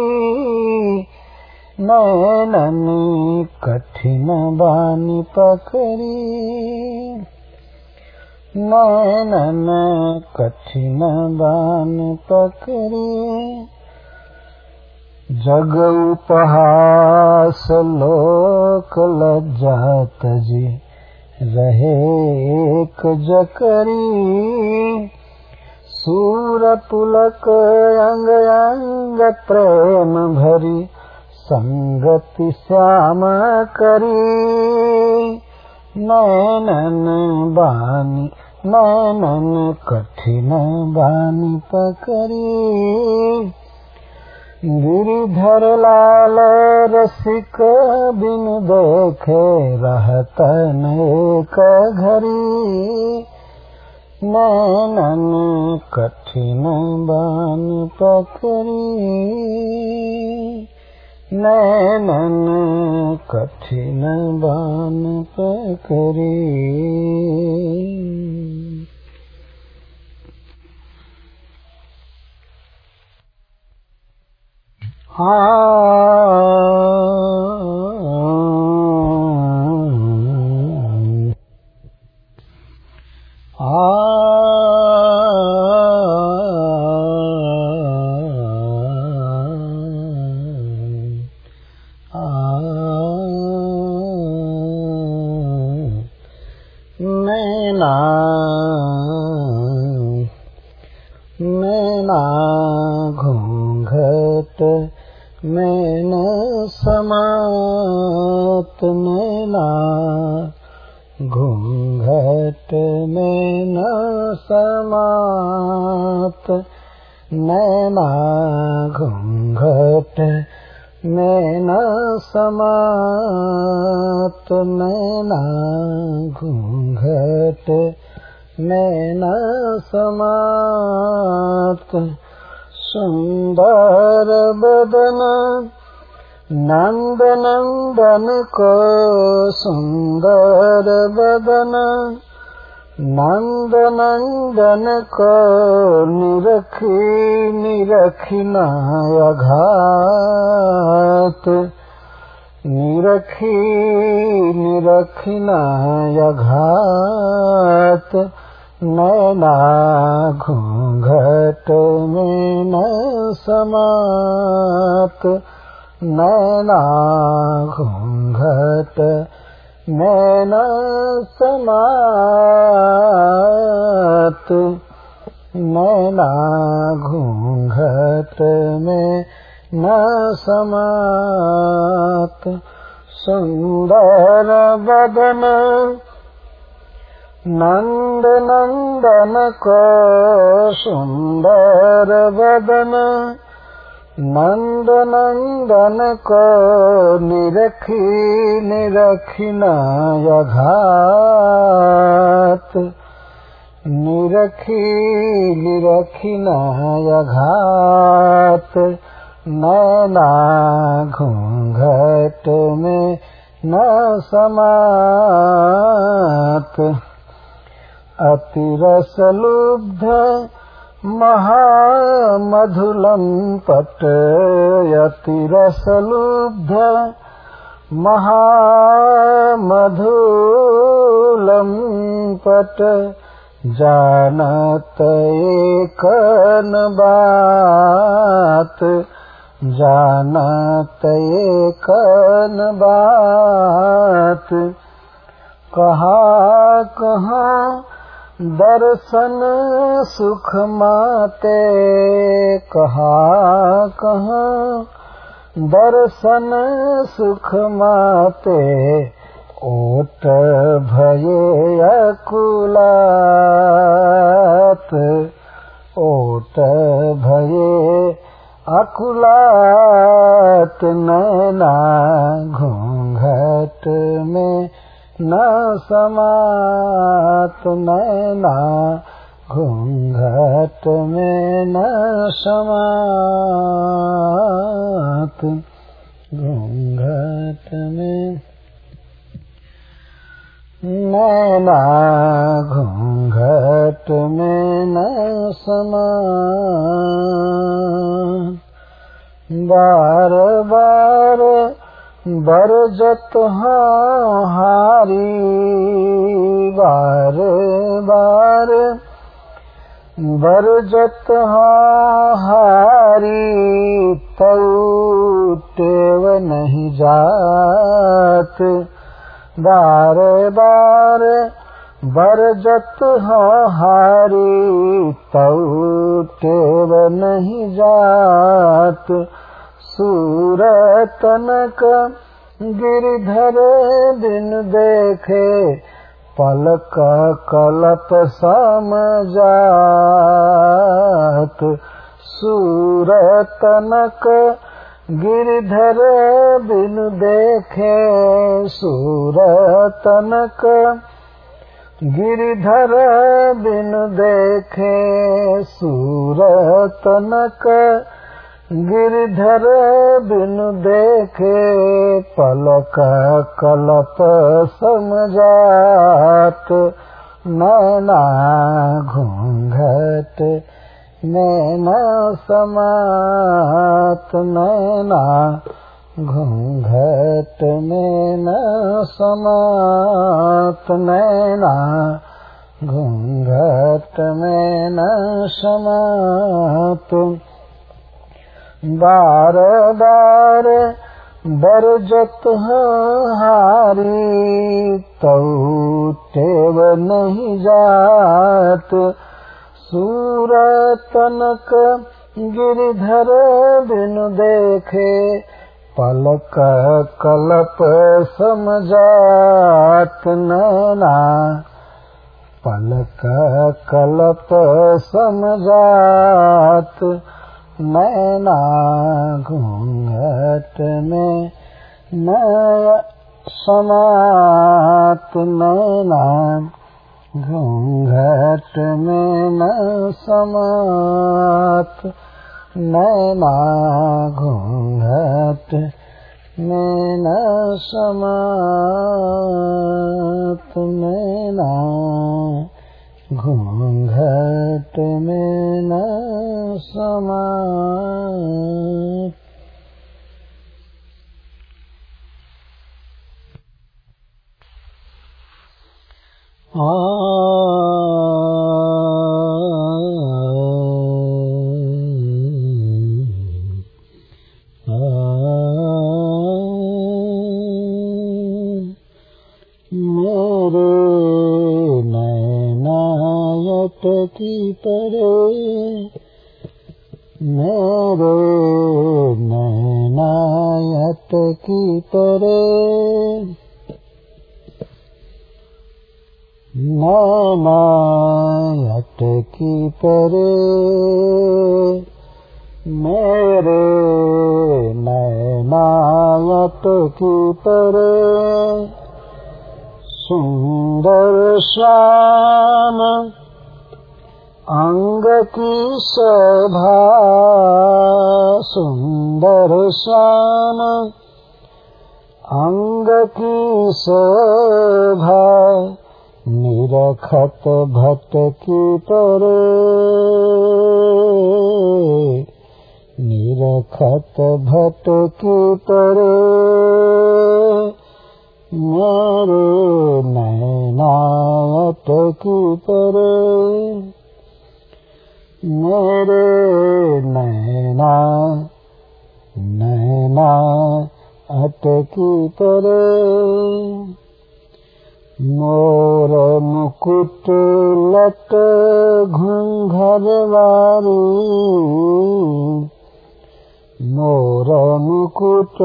S2: नैननी कठिन बानी पकड़ी नैनन कठिन बानी पकड़ी जग उपहास लोक लज्जा तजी रहे एक जकरी सूर पुलक अंग अंग प्रेम भरी संगति श्याम करी नैनन बानी नैनन कठिन बानी पकड़ी गिरिधर लाल रसिक बिन देखे रहत अनेक घरी नैनन कठिन बान पकड़ी नैनन कठिन बान पकड़ी। नैना घूंघट में न समात नैना घूंघट में न समात नैना घूंघट में न समात नैना घूंघट में न समात सुंदर बदन नंद नंदन को सुंदर बदन नंद नंदन को निरखी निरखी नायघात निरखी निरखी नायघात नैना घूंघट में न समात नैना घूंघट में न समात नैना घूंघट में न समात सुंदर बदन नंद नंदन को सुंदर बदन नंद नंदन को निरखी निरखी नायघात निरखी निरखी नायघात नैना घूंघट में न समात अतिरसलुब्ध महामधुलं पट अतिरसलुब्ध महामधुलं पट जानत एक न बात जानत एक न बात कहाँ कहाँ दर्शन सुख माते कहाँ कहाँ दर्शन सुख माते ओट भये अकुलात ओट भये अकुलात नैना घूंघट में न समात नैना घूंघट में न समात घूंघट में नैना घूंघट में न समान, बार बार बरजत हारी, बार बार बरजत हारी, तऊ टेव नहीं जात, बार बार बरजत हारी, तऊ टेव नहीं जात, सूरतनक गिरधर दिन देखे, पलक कलप समझात, सूरतनक गिरधर बिन देखे, सूरतनक गिरधर बिन देखे, सूरतनक गिरधर बिन देखे, पलक कलप समझात, नैना घूंघट में न समात, नैना घूंघट में न समात, नैना घूंघट में न समात, बार बार बरजत हारी, तऊ टेव नहीं जात, सूरतनक गिरधर बिन देखे, पलक कलप समझात, नैना पलक कलप समझात, नैना घूंघट में न समात, नैना घूंघट में न समात, नैना घूंघट में न समात, नैना घूंघट में न समात। मेरे नैनायत की परे, मेरे नैनायत की परे, नैनायत की परे, मेरे नैनायत की परे, सुंदर श्याम अंग की शोभा, सुंदर श्याम अंग की शोभा, निरखत भटकी परे, निरखत भटकी परे, मेरे नैनायत की परे, मेरे नैनायत की परे, मोर मुकुट लट घूंघरवारी, मोर मुकुट,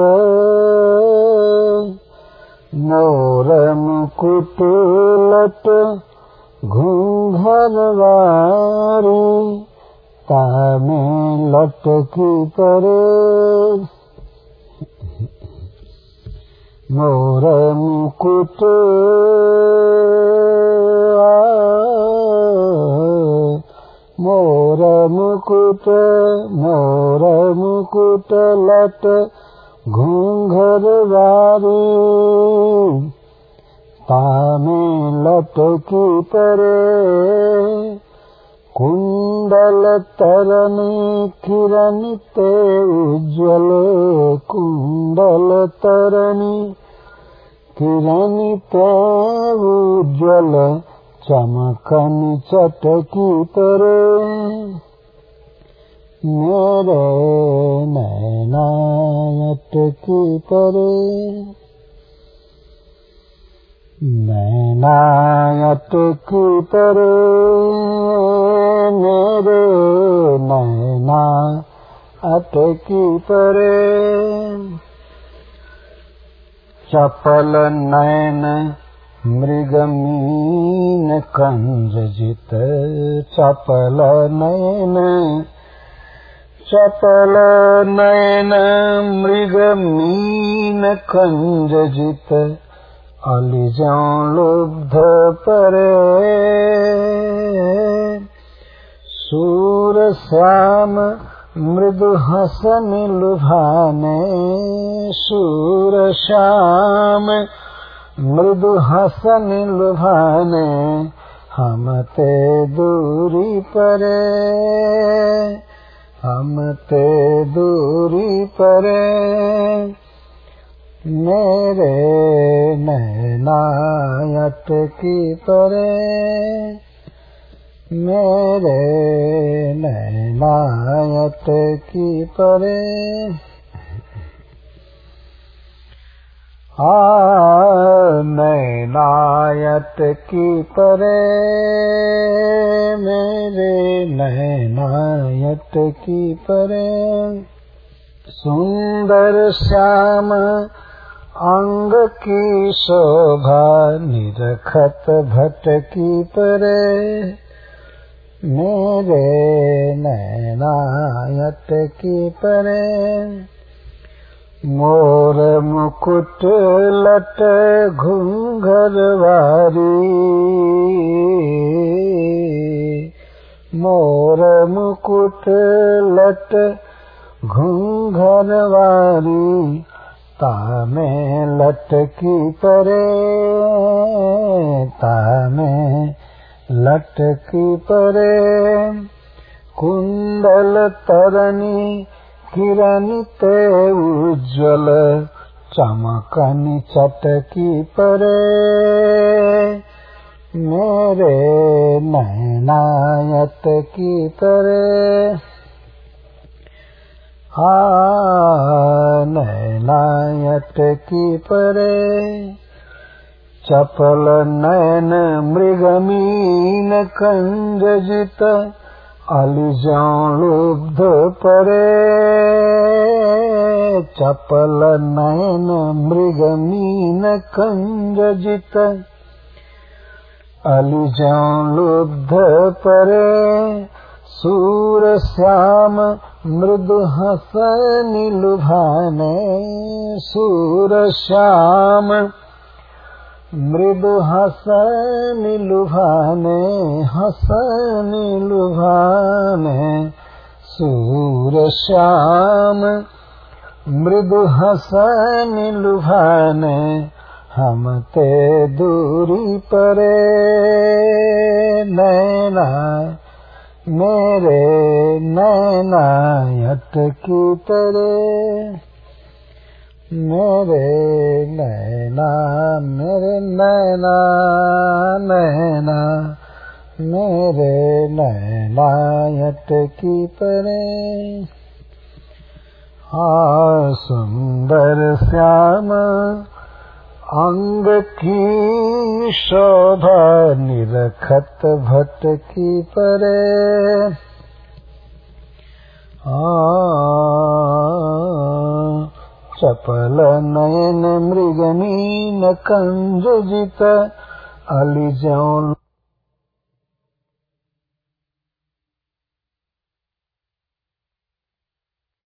S2: मोर मुकुट लट घूंघरवारी, तामे लटकी परे, मोर मुकुट, मोर मुकुट, मोर मुकुट लट घूंघरवारी, तामे लटकी परे कुंडल तरनी किरण ते उज्ज्वल कुंडल तरनी किरण ते उज्ज्वल चमकन चटकी परे मेरे नैना अटकी परे नैना अटकी परे मेरे नैना अटकी परे चपल नयन मृगमीन कंज जित चपल नयन मृगमीन कंज जित अलिजों लुब्ध परे सूर श्याम मृदु हसन लुभाने सूर श्याम मृदु हसन लुभाने हम ते दूरी परे हम ते दूरी परे मेरे नैना अटकी परे मेरे नैना अटकी परे नैना अटकी परे मेरे नैना अटकी परे सुंदर श्याम अंग की शोभा निरखत भटकी परे मेरे नैना अटकी परे मोर मुकुट लट घुंघरवारी मोर मुकुट लट घुंघरवारी तामे लटकी परे तामे लटकी परे कुंडल तरनी किरण ते उज्ज्वल चमकन चटकी परे मेरे नैना अटकी परे नैना अटकी परे चपल नयन मृगमीन कंज जित अलिजों लुब्ध परे चपल नयन मृगमीन कंज जित अलिजों लुब्ध परे सूर श्याम मृदु हसन लुभाने सूर श्याम मृदु हसन लुभाने हसन लुभाने सूर श्याम मृदु हसन लुभाने हम ते दूरी परे नैना मेरे नैना अटकी परे मेरे नैना मेरे नैना नैना मेरे नैना अटकी परे सुंदर श्याम अंग की शोभा निरखत भटकी परे चपल नयन मृगमीन कंज जित अलिजों